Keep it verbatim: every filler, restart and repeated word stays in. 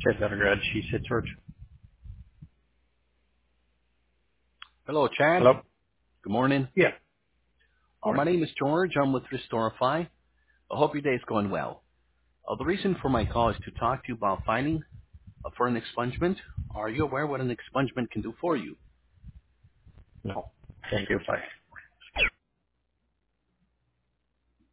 Chad Vettergrad, She Sits Search. Hello, Chad. Hello? Good morning. Yeah. Uh, my Morning. name is George. I'm with Restorify. I hope your day is going well. Uh, the reason for my call is to talk to you about finding uh, for an expungement. Are you aware what an expungement can do for you? No. Thank you. Bye.